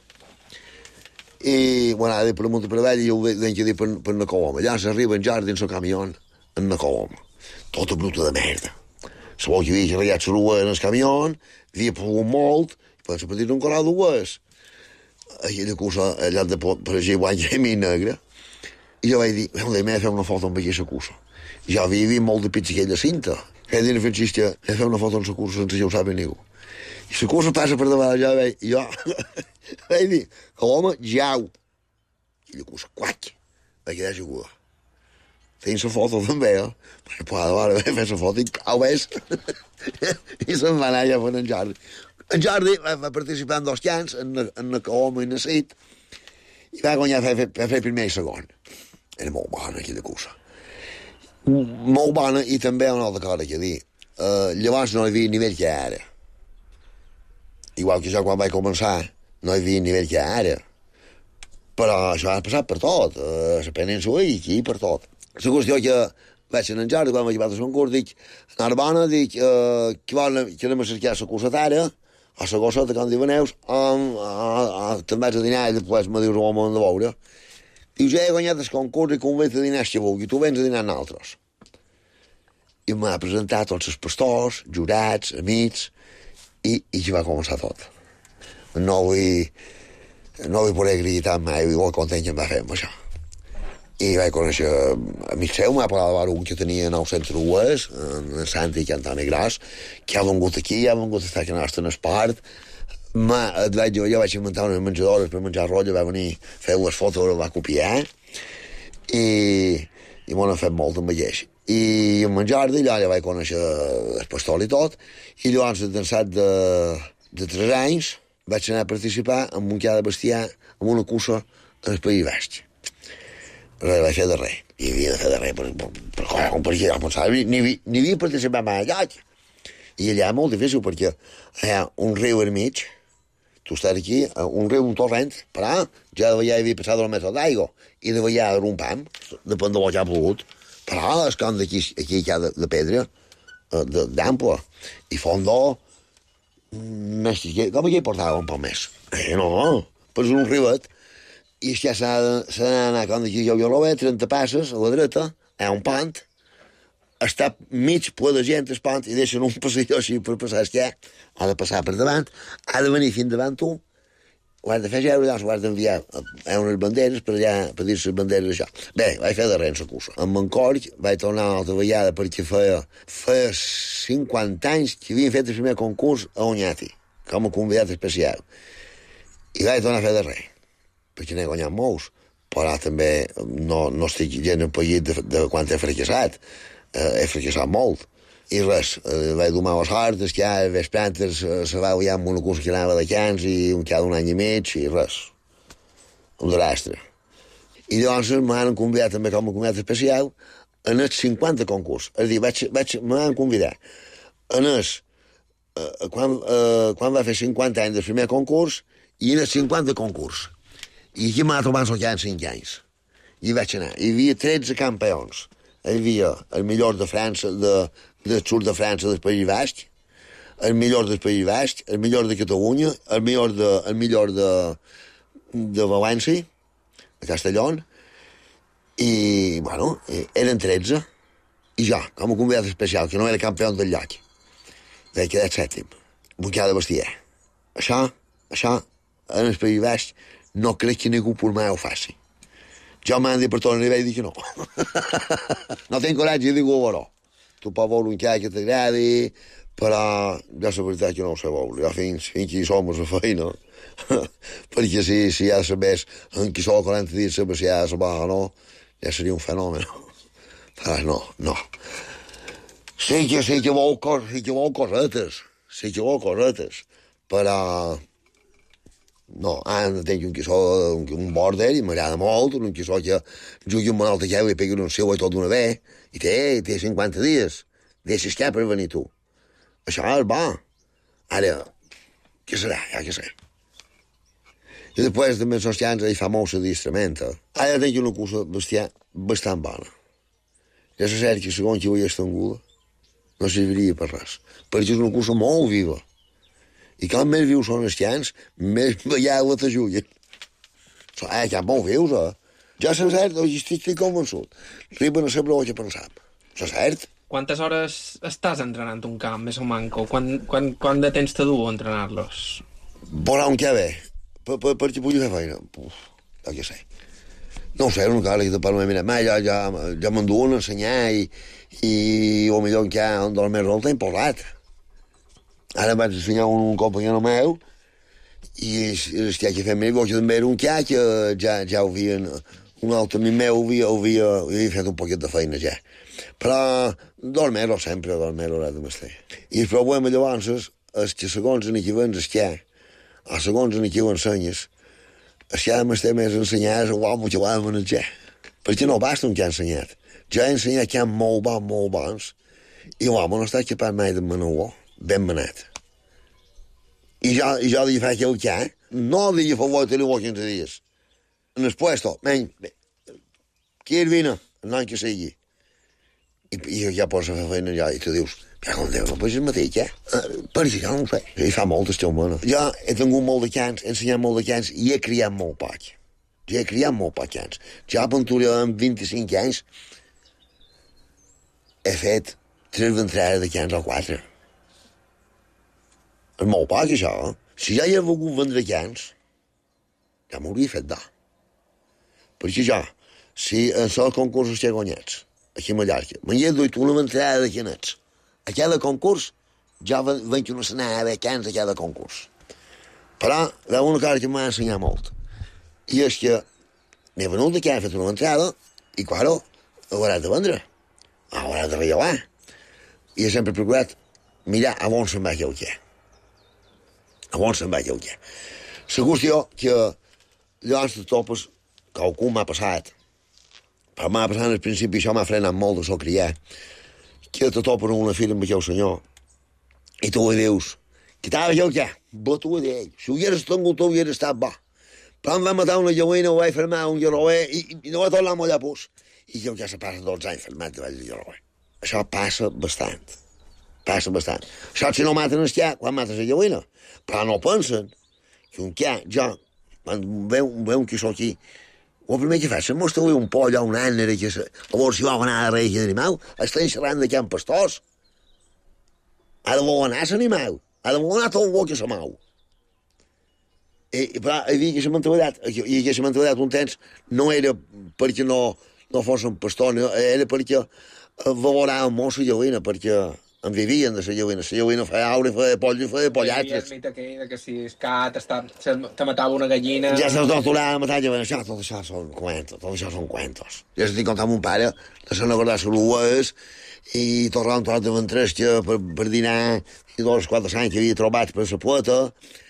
I quan ara per amunt i per avall, jo ho veig dir per la Coloma. Allà s'arriba en Jordi en el camió, en la Coloma. Tota bruta de merda. Sabeu que havia carregat la rua en el camió, havia plogut molt, i per la petita un colau d'ues. Aquella cursa, allà de per allà guany i mi negre. I jo vaig dir, m'he de fer una foto amb aquesta cursa. Jo havia vist molt de pits aquella cinta. Vaig dir a Francisca, he de fer una foto amb la cursa sense que ho sabi ningú. I la cursa passa per davant, jo vaig dir, que l'home, jau. I la cursa, quac, vaig quedar segura. Feien la foto també, perquè vaig fer la foto i au ves. I se'n va anar allà per en Jordi. En Jordi va participar en 2 cants, en la Coloma i en la Cit, i va guanyar a fer primer i segon. Era molt bona aquella cursa. Molt bona, i també una altra cosa que dir. Llavors no hi havia nivell que ara. Igual que jo quan vaig començar no hi havia nivell que ara. Però això ha passat per tot, a la península i aquí per tot. La qüestió que vaig anar en Jordi, quan vaig llevar el concurs, dic, a Narbona, dic, que anem a cercar la cursatara, a la gossota, com diuen neus, te'n vaig a dinar i després me dius l'home de veure. Dius, ja he guanyat el concurs i convé a dinar si vulgui, tu vens a dinar amb altres. I m'ha presentat tots els pastors, jurats, amics, i ja va començar tot. No vull poder gritar mai, igual content que em va fer amb això. I vaig conèixer amic seu, m'ha parlat un que tenia 900 rues, en Santi i Antoni Gras, que ha vengut aquí, ha vengut a estar aquí a nostre en esport. Jo vaig inventar unes menjadores per menjar rotlla, va venir a fer les fotos, el va copiar, i m'ho han fet molt amb ell. I amb en Jordi, allà vaig conèixer el pastor i tot, i llavors, d'ençat de 3 anys, vaig anar a participar en un cada bestiar, en una cursa en el País Basc. Res, vaig fer de res. I havia de fer de res, perquè jo pensava, ni havia participat mai allà. I allà és molt difícil, perquè hi ha un riu al mig, tu estàs aquí, un riu, un torrent, però ja de havia passat el metre d'aigua, i de havia un pam, depèn de lo que ha plogut, però és com d'aquí hi ha de pedra, d'ample, i fondó, més que com aquí portava un poc més. No, però és un riuet, i ja s'ha d'anar com d'aquí jo lo veig, 30 passes a la dreta, hi ha un pont, està mig ple de gent el pont i deixen un passador així per passar el que ha de passar per davant, ha de venir fins davant tu, ho has de fer geure, llavors ho has d'enviar a unes banderes per allà, per dir-se les banderes això. Bé, vaig fer darrere la cursa. Amb Mancorg vaig tornar una altra vegada perquè feia 50 anys que havien fet el primer concurs a Oñati, com a convidat especial. I vaig tornar a fer darrere, perquè n'he guanyat molts, però també no estic gent empallit de quan he fracassat. He fracassat molt. I res, vaig donar les hortes, que ja les plantes se va guiar amb una cursa que anava de Cans i cada un any i mig, i res. Un desastre. I llavors m'han convidat també com a convidat especial en els 50 concurs. És a dir, m'han convidat en els... quan va fer 50 anys del primer concurs i en els 50 concurs. I aquí m'ha trobat el que en 5 anys. I vaig anar. Hi havia 13 campions. Hi havia el millor de França, del sud de França, del País Basc, el millor del País Basc, el millor de Catalunya, el millor de València, de Castelló, i, bueno, eren 13, i jo, com a convidat especial, que no era campió del lloc, vaig quedar 7º, Bucà de Bestier. Això, en el País Basc, no crec que ningú per mai ho faci. Jo m'han dit per tornar i vaig dir que no. No tinc coratge i dic no. Tu pots veure un que t'agradi, però jo la veritat que no ho sé veure. Jo fins que hi som a la feina, perquè si ja sabés en qui sóc 40 dies saber si ja se va o no, ja seria un fenomen. Però no. Sí que vol cosetes, però... No, ara tinc un quissó, un border, i m'agrada molt, un quissó que jugui amb un altre que i pegui un seu i tot d'una vegada, i té 50 dies. Deixes què per venir tu? Això és bo. Ara, què serà? Ja què sé. I després també els socians hi fa molt d'adistrament. Ara tinc una cursa bestiar bastant bona. Ja se sap que segons qui ho hi estanguda, no serviria per res. Perquè és una cursa molt viva. I com més vius són els cans, més ballada t'ajuden. Són cans molt vius, Jo, és cert, estic convençut. Arriben a saber el que pensam. És cert. Quantes hores estàs entrenant un camp, més o manco? Quant de temps te du a entrenar-los? Veurà un que ve. Per què pugui fer feina? Jo què sé. No ho sé, una cosa que te parlo, mira, jo m'enduen a ensenyar i o millor que un dels més rols t'he posat. Ara vaig ensenyar un companyero meu i el que fem meu, que també era un que ja ho havien... Un altre amic meu havia fet un poquet de feina ja. Però dormir-ho sempre, dormir-ho de mestre. I el problema llavors és que segons en qui vens el que, o segons en qui ho ensenyes, el que ha de mestre més ensenyar és l'home que ho ha de manejar. Perquè no basta un que ha ensenyat. Jo he ensenyat que hi ha molt bons, i l'home no està capaç mai de manar-ho. Ben manat. I jo li faig el que, no li favor de tenir-ho 15 dies. En el puesto, qui vine, l'any que sigui. I ja pots fer feina allà, i tu dius, ja com Déu, no pots el mateix, perquè jo no ho sé. I fa molt estiu, mano. Jo he tingut molt de cans, he ensenyat molt de cans, i he criat molt poc. Cans. Jo a Ventura, amb 25 anys, he fet 3 entrades de cans o 4. És molt poc, això. Si ja hi he volgut vendre cans, ja m'hauria fet d'or. Perquè jo, si en els concursos que he guanyats, aquí a Mallorca, m'hi he duit una entrada de canets. A cada concurs, jo venc una setmana a haver cans a cada concurs. Però hi ha una cosa que m'ha ensenyat molt. I és que m'he venut de que he fet una entrada i, claro, hauràs de vendre. Hauràs de rellevar. I he sempre procurat mirar a on se'n va el que. La qüestió que llavors de topes, qualcú m'ha passat, però m'ha passat al principi, això m'ha frenat molt de so criar, que te topen una fira amb aquell senyor, I tu dius, que t'ha jo què? Bo tu ho d'ell. Si ho hauries tingut, tu hauries estat bo. Però em va matar una joguina, ho vaig fermar un lloroer i no va tornar a mollar pus. I jo ja se passa 12 anys fermat davall del lloroer. Això passa bastant. Passa bastant. Això si no maten el què, quan mates la joguina. Però no pensen que un què, jo, quan veu que sóc aquí, el primer que faig, se mostra un poll o un ànere, que a veure si va anar a regia d'animal, estan xerrant de can pastors. Ha de voler anar l'animal. Ha de voler anar tot el que se mou. Però hi havia aquesta mentalitat, i aquesta mentalitat un temps no era perquè no fossin pastors, era perquè valoraven molt la joguina, perquè en vivien de la joguina. La joguina feia aure, feia polls i feia pollatges. Hi havia el mite aquell que si el cat te matava una gallina... Ja se'ls torturava a matar joguina. Tot això són cuentos. Ja estic contant amb un pare, de se n'acordar les lues, i tornava un tros de ventresca per dinar, i 2 o 4 anys que havia trobat per la puerta,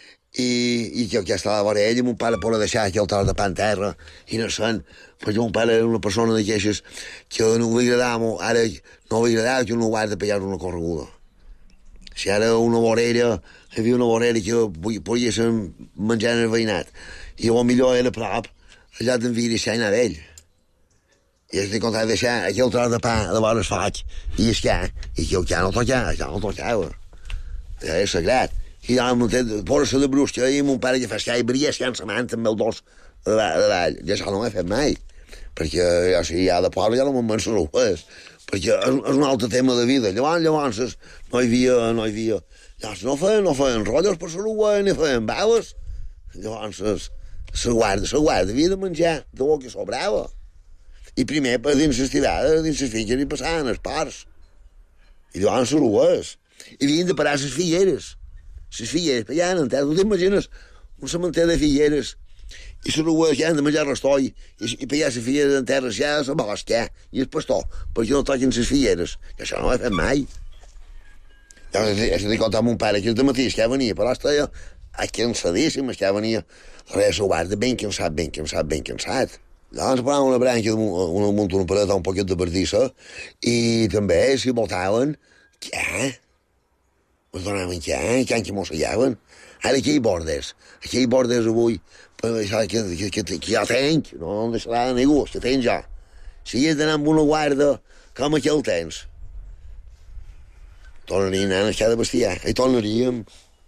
i jo ja estava a veure ell i mon pare por deixar aquí el tros de pa en terra innocent, perquè mon pare era una persona d'aquestes que no li agradava, ara no li agradava que un lugar de pegar una correguda. Si ara una vorera, hi havia una vorera que podien menjar en el veïnat i millor era a prop, allà d'enviar-se anar d'ell. I estic content de deixar aquí el tros de pa de vegades faig i és que ja no tocava, ja és sagrat. I posa de brusca i mon pare que fa escai brilles sense manta amb el dos de dalt. Ja això no ho he fet mai, perquè jo si hi ha de poble ja no me'n menso res, perquè és un altre tema de vida. Llavors no hi havia... Llavors no feien rotllos per la rua, ni feien baves. Llavors la guarda havia de menjar de lo que sobrava. I primer dins les tirades, dins les figues, hi passaven els parts. I llavors les rues. I havien de parar les figueres. Les figueres, allà en terra, tu t'imagines un cementer de figueres i les rues ja han de menjar restoi i per allà les figueres en terra ja se bosca i el pastor perquè no toquin les figueres. I això no ho he fet mai. Llavors he dit amb un pare que el matí que venia, però estava cansadíssim, que venia res a guarda, ben cansat. Llavors posava una branca, una pareta, un poquet de verdissa i també si voltaven, què? Ens donaven can que mossellaven. Ara aquí hi bordes avui, que ja tenc, no em deixarà de ningú, que tenc jo. Si hi has d'anar amb una guarda, com aquí el tens? Tornaríem a anar cada bestiar, hi tornaríem.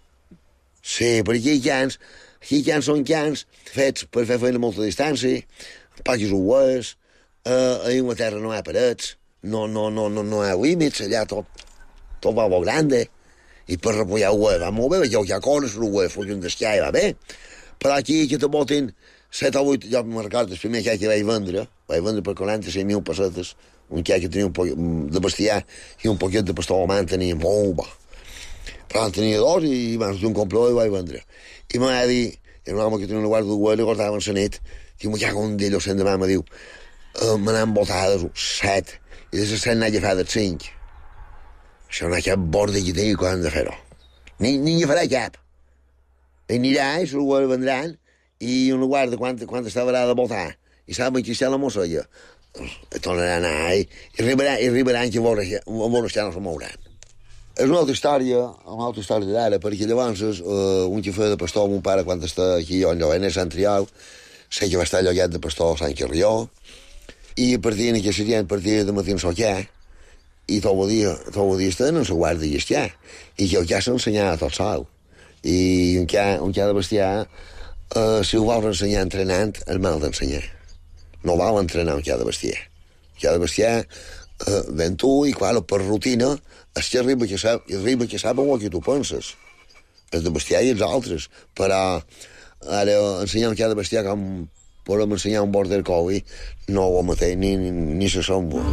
Sí, però aquí cans són cans fets per fer feina a molta distància, poques rues, a Inglaterra no hi ha parets, no hi ha límits, allà tot va molt grande. I per repullar ho va molt bé, perquè ja coses, ho fugien d'esquiar i va bé. Però aquí que te botin 7 o 8, jo me'n recordo, el primer que vaig vendre per 46.000 pessetes, un que tenia un poc de bestiar i un poquet de pastor alemany tenia molt bo. Però en tenia 2 i van fer un comprador i vaig vendre. I m'ha dit, era un home que tenia una guarda de guarda, guardava en la nit, diu, m'ha un d'ells l'endemà, me diu, me n'han botades 7, i de les 7 n'ha agafat 5. Això no hi ha cap borda que tingui quan han de fer-ho. Ni hi farà cap. I anirà, i se'l vendran, i una guarda quan estava de voltar, i saben que està la mossella, tornarà a anar, i arribaran que a veure ja no se mouran. És una altra història d'ara, perquè llavors un que feia de pastor amb un pare quan està aquí on lloguent a Sant Trial, sé que va estar llogat de pastor a Sant Carrió, i partien que serien partia de matí en Soquà, i tot el dia estaven en la guarda i esquiar, i que el que s'ensenyava tot sol. I un que ha de bestiar, si ho vols ensenyar entrenant, és mal d'ensenyar. No val entrenar un que ha de bestiar. El que ha de bestiar, ben tu, i clar, per rutina, és que arriba que saben el que tu penses. És de bestiar i els altres. Però ara ensenyar un que ha de bestiar com podem ensenyar un border collie, no ho mateix, ni se sombra.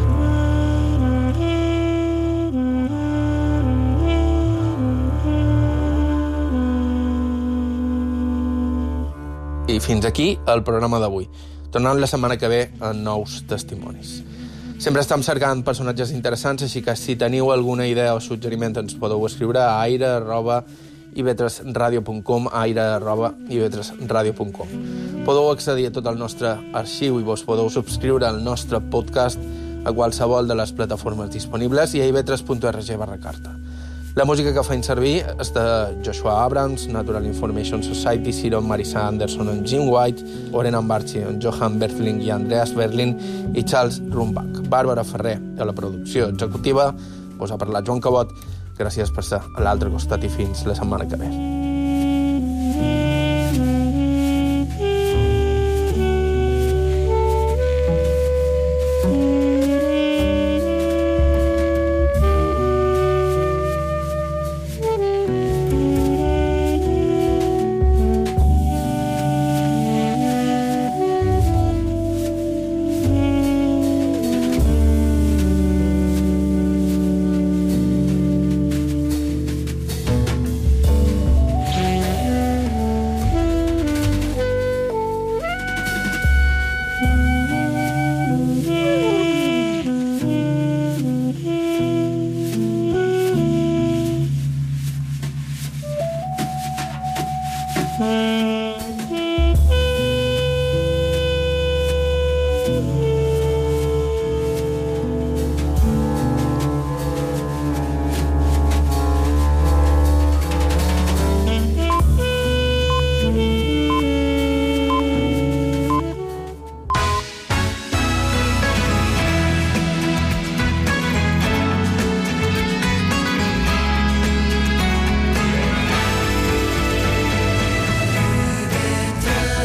I fins aquí el programa d'avui. Tornem la setmana que ve amb nous testimonis. Sempre estem cercant personatges interessants, així que si teniu alguna idea o suggeriment ens podeu escriure a aire@ivetresradio.com, aire@ivetresradio.com. Podeu accedir a tot el nostre arxiu i vos podeu subscriure al nostre podcast a qualsevol de les plataformes disponibles i a ivetres.org/carta. La música que feim servir és de Joshua Abrams, Natural Information Society, Ciro Marisa Anderson en Jim White, Oren Ambarchi en Johan Berthling i Andreas Berlin i Charles Rumbach. Bàrbara Ferrer a la producció executiva. Us ha parlat Joan Cabot. Gràcies per ser a l'altre costat i fins la setmana que ve. Mm-hmm.